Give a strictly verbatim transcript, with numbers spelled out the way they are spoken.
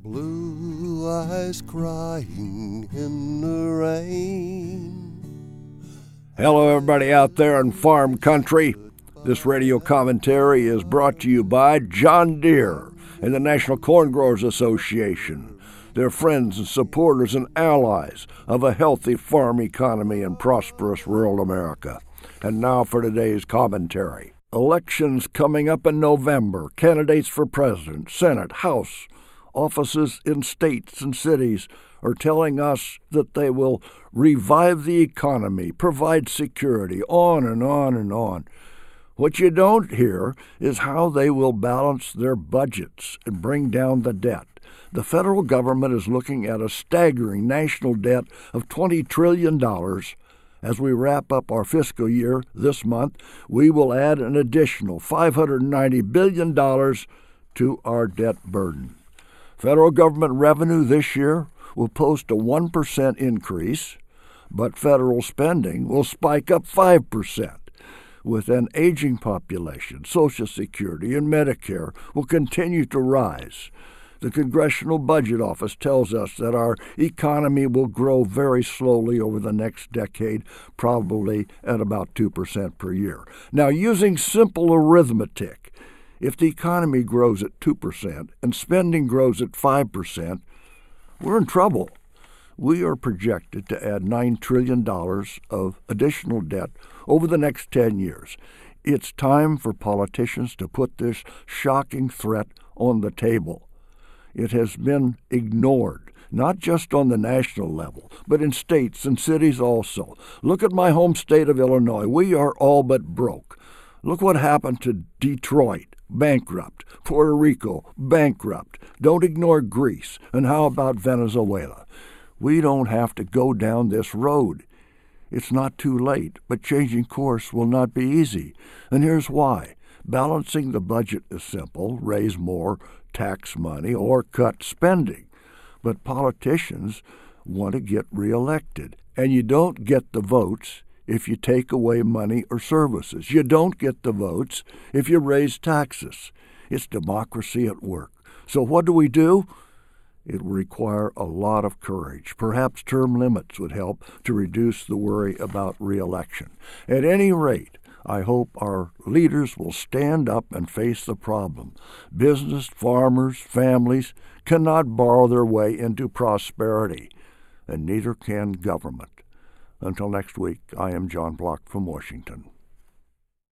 Blue eyes crying in the rain. Hello, everybody out there in farm country. This radio commentary is brought to you by John Deere and the National Corn Growers Association. They're friends and supporters and allies of a healthy farm economy in prosperous rural America. And now for today's commentary. Elections coming up in November. Candidates for president, Senate, House, offices in states and cities are telling us that they will revive the economy, provide security, on and on and on. What you don't hear is how they will balance their budgets and bring down the debt. The federal government is looking at a staggering national debt of twenty trillion dollars. As we wrap up our fiscal year this month, we will add an additional five hundred ninety billion dollars to our debt burden. Federal government revenue this year will post a one percent increase, but federal spending will spike up five percent. With an aging population, Social Security and Medicare will continue to rise. The Congressional Budget Office tells us that our economy will grow very slowly over the next decade, probably at about two percent per year. Now, using simple arithmetic, if the economy grows at two percent and spending grows at five percent, we're in trouble. We are projected to add nine trillion dollars of additional debt over the next ten years. It's time for politicians to put this shocking threat on the table. It has been ignored, not just on the national level, but in states and cities also. Look at my home state of Illinois. We are all but broke. Look what happened to Detroit. Bankrupt. Puerto Rico, bankrupt. Don't ignore Greece. And how about Venezuela? We don't have to go down this road. It's not too late, but changing course will not be easy. And here's why. Balancing the budget is simple. Raise more tax money or cut spending. But politicians want to get reelected. And you don't get the votes if you take away money or services. You don't get the votes if you raise taxes. It's democracy at work. So what do we do? It will require a lot of courage. Perhaps term limits would help to reduce the worry about re-election. At any rate, I hope our leaders will stand up and face the problem. Business, farmers, families cannot borrow their way into prosperity, and neither can government. Until next week, I am John Block from Washington.